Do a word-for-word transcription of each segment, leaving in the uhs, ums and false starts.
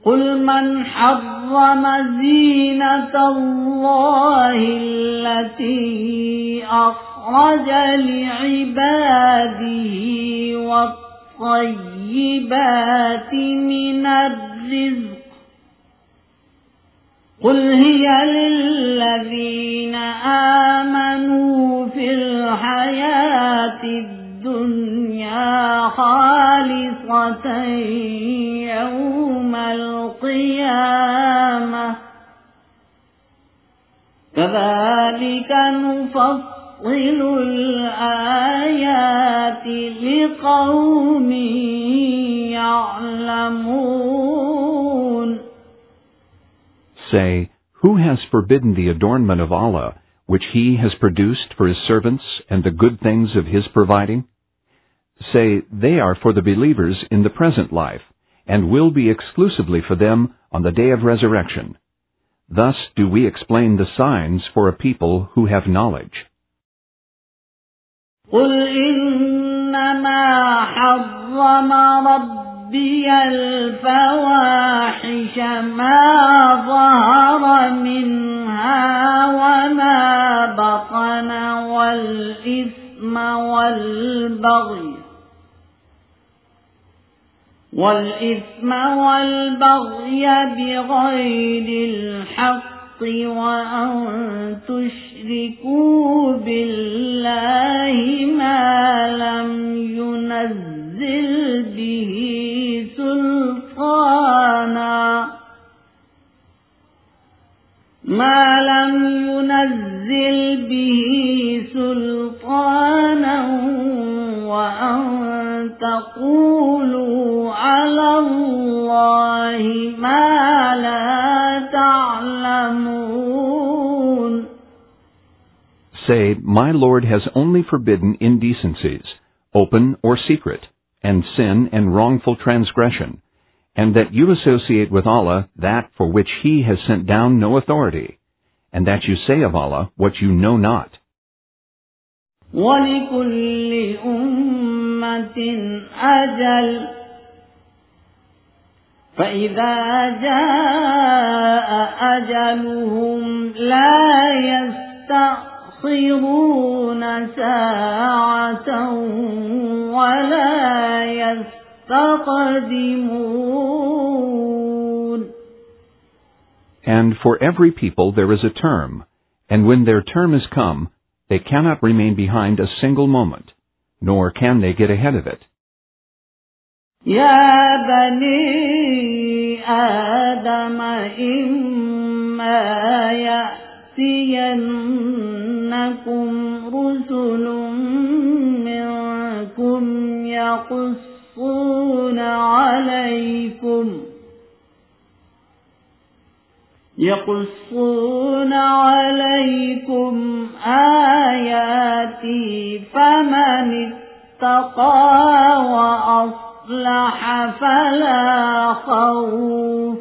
قل من حرم زينة الله التي أخرج لعباده والطيبات من الرزق قل هي للذين آمنوا في الحياة الدنيا خالصة يوم القيامة كذلك نفصل الآيات لقوم يعلمون. Say, who has forbidden the adornment of Allah, which He has produced for His servants and the good things of His providing? Say, they are for the believers in the present life, and will be exclusively for them on the day of resurrection. Thus do we explain the signs for a people who have knowledge. قل إنما حرم ربي الفواحش ما ظهر منها وما بطن والإثم والبغي والإثم والبغي بغير الحق وأن تشركوا بالله ما لم ينزل به سلطانا ما لم ينزل به سلطانا وأن تقولوا على الله ما لا تعلمون. Say, my Lord has only forbidden indecencies, open or secret, and sin and wrongful transgression, and that you associate with Allah that for which He has sent down no authority, and that you say of Allah what you know not. وَلِكُلِّ أُمَّةٍ أَجَلٌ فَإِذَا جَاءَ أَجَلُهُمْ لَا يَسْتَأْخِرُونَ سَاعَةً وَلَا يَسْتَقْدِمُونَ. And for every people there is a term, and when their term is come, they cannot remain behind a single moment, nor can they get ahead of it. يا بني آدم إما يأتينكم رسل منكم يقصون عليكم يقصون عليكم آياتي فمن اتقى وأصلح فلا خوف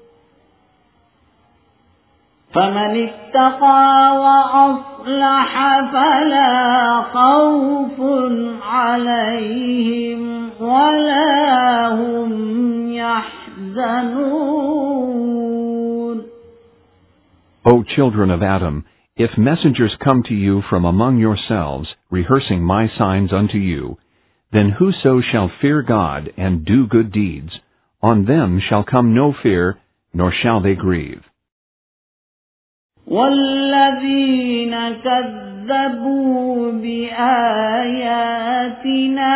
فمن اتقى وأصلح فلا خوف عليهم ولا هم يحزنون. O children of Adam, if messengers come to you from among yourselves, rehearsing my signs unto you, then whoso shall fear God and do good deeds, on them shall come no fear, nor shall they grieve. وَالَّذِينَ كَذَّبُوا بِآيَاتِنَا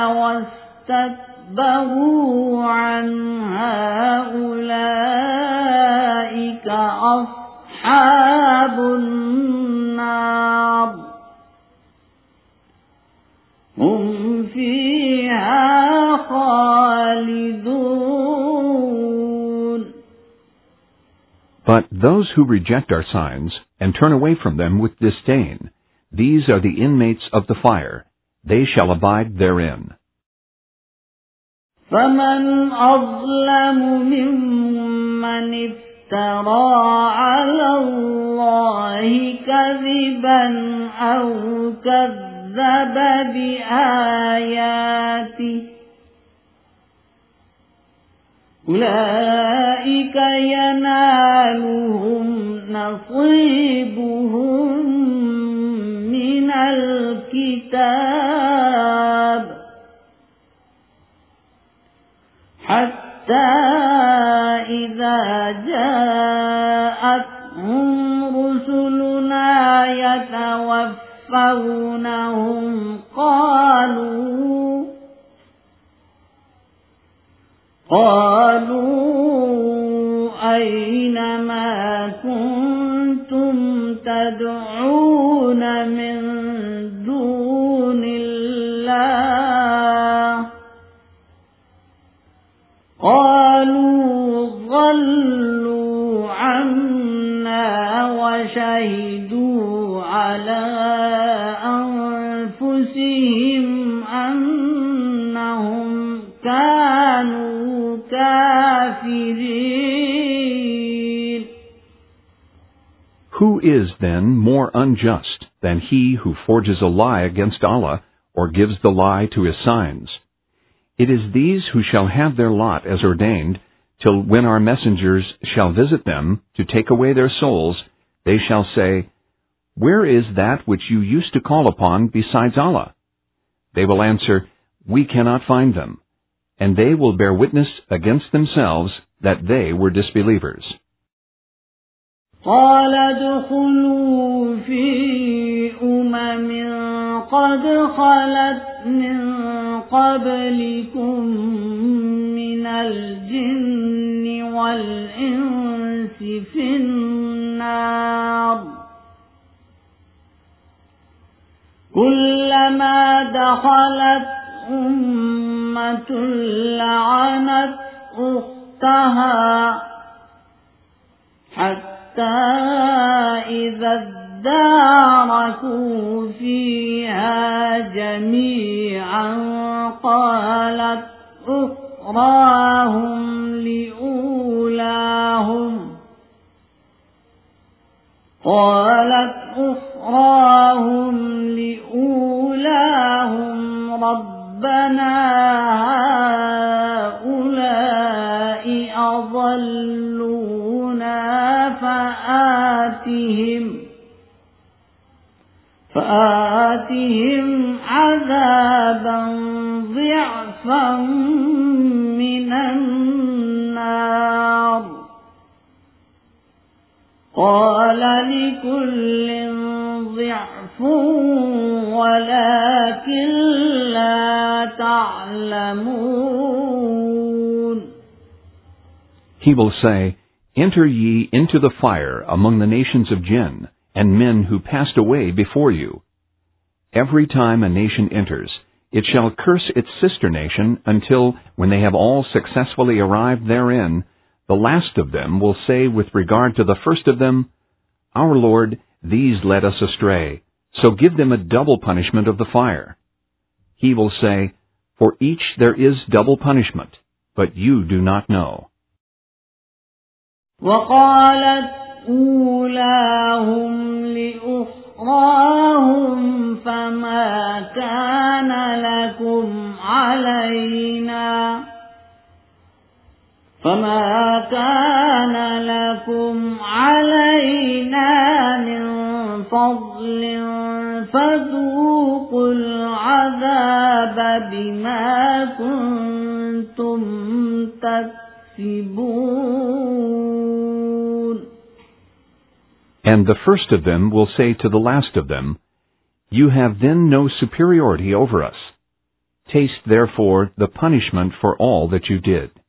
وَاسْتَكْبَرُوا عَنْهَا أُولَئِكَ أَصْحَابُ النَّارِ هُمْ فِيهَا خَالِدُونَ. But those who reject our signs and turn away from them with disdain, these are the inmates of the fire. They shall abide therein. فَمَنْ أَظْلَمُ مِمَّنِ افْتَرَى عَلَى اللَّهِ كَذِبًا أَوْ كَذَّبَ بِآيَاتِهِ أولئك ينالهم نصيبهم من الكتاب حتى إذا جاءتهم رسلنا يتوفونهم قالوا قالوا أين ما كنتم تدعون من دون الله قالوا ضلوا عنا وشهدوا على أنفسهم أنهم كانوا كافرين. Who is then more unjust than he who forges a lie against Allah or gives the lie to his signs? It is these who shall have their lot as ordained, till when our messengers shall visit them to take away their souls, they shall say, Where is that which you used to call upon besides Allah? They will answer, We cannot find them. And they will bear witness against themselves that they were disbelievers. قال ادخلوا في أمم قد خلت من قبلكم من الجن والإنس في النار كلما دخلت أمة لعنت أختها حتى إذا اداركوا فيها جميعا قالت أخراهم لأولاهم قالت أخراهم لأولاهم ربنا هؤلاء أضلونا فآتهم فآتهم عذابا ضعفا من النار قال لكل ضعف ولكن لا تعلمون. He will say, Enter ye into the fire among the nations of jinn, and men who passed away before you. Every time a nation enters, it shall curse its sister nation until, when they have all successfully arrived therein, the last of them will say with regard to the first of them, Our Lord, these led us astray, so give them a double punishment of the fire. He will say, For each there is double punishment, but you do not know. وقالت أولاهم لأخراهم فما كان لكم علينا فما كان لكم علينا من فضل فذوقوا العذاب بما كنتم تكسبون. And the first of them will say to the last of them, You have then no superiority over us. Taste therefore the punishment for all that you did.